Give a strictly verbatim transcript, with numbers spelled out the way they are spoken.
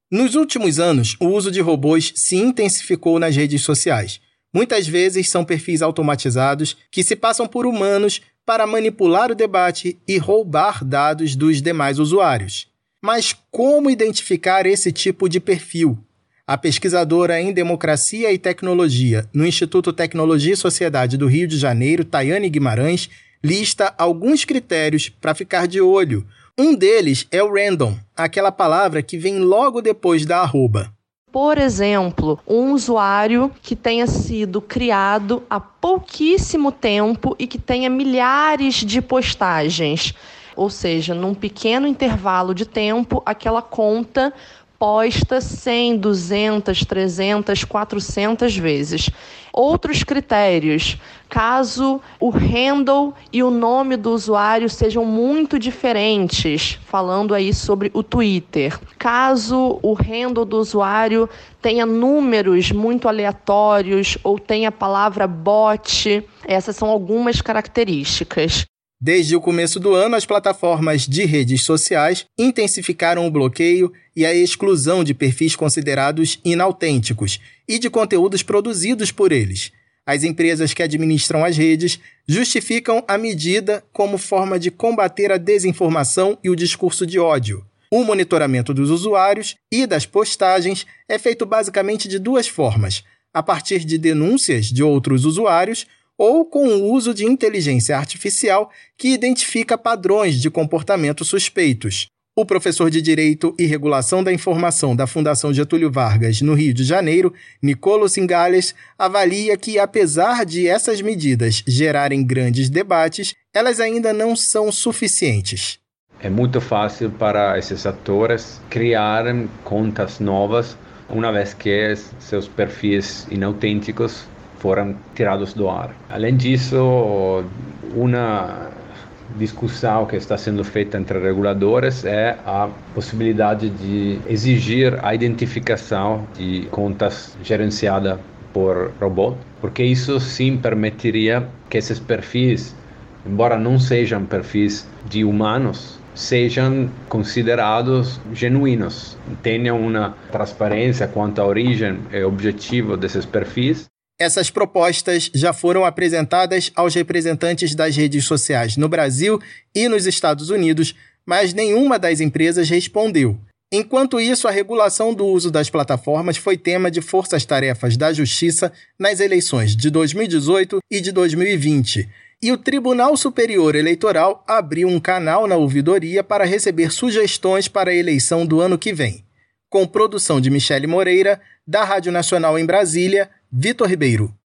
Nos últimos anos, o uso de robôs se intensificou nas redes sociais. Muitas vezes são perfis automatizados que se passam por humanos para manipular o debate e roubar dados dos demais usuários. Mas como identificar esse tipo de perfil? A pesquisadora em Democracia e Tecnologia no Instituto Tecnologia e Sociedade do Rio de Janeiro, Tayane Guimarães, lista alguns critérios para ficar de olho. Um deles é o random, aquela palavra que vem logo depois da arroba. Por exemplo, um usuário que tenha sido criado há pouquíssimo tempo e que tenha milhares de postagens. Ou seja, num pequeno intervalo de tempo, aquela conta posta cem, duzentas, trezentas, quatrocentas vezes. Outros critérios, caso o handle e o nome do usuário sejam muito diferentes, falando aí sobre o Twitter. Caso o handle do usuário tenha números muito aleatórios ou tenha a palavra bot, essas são algumas características. Desde o começo do ano, as plataformas de redes sociais intensificaram o bloqueio e a exclusão de perfis considerados inautênticos e de conteúdos produzidos por eles. As empresas que administram as redes justificam a medida como forma de combater a desinformação e o discurso de ódio. O monitoramento dos usuários e das postagens é feito basicamente de duas formas: a partir de denúncias de outros usuários ou com o uso de inteligência artificial que identifica padrões de comportamento suspeitos. O professor de Direito e Regulação da Informação da Fundação Getúlio Vargas, no Rio de Janeiro, Nicolo Cingales, avalia que, apesar de essas medidas gerarem grandes debates, elas ainda não são suficientes. É muito fácil para esses atores criarem contas novas, uma vez que seus perfis inautênticos foram tirados do ar. Além disso, uma discussão que está sendo feita entre reguladores é a possibilidade de exigir a identificação de contas gerenciadas por robô, porque isso sim permitiria que esses perfis, embora não sejam perfis de humanos, sejam considerados genuínos, tenham uma transparência quanto à origem e objetivo desses perfis. Essas propostas já foram apresentadas aos representantes das redes sociais no Brasil e nos Estados Unidos, mas nenhuma das empresas respondeu. Enquanto isso, a regulação do uso das plataformas foi tema de forças-tarefas da Justiça nas eleições de dois mil e dezoito e de dois mil e vinte. E o Tribunal Superior Eleitoral abriu um canal na ouvidoria para receber sugestões para a eleição do ano que vem. Com produção de Michele Moreira, da Rádio Nacional em Brasília, Vitor Ribeiro.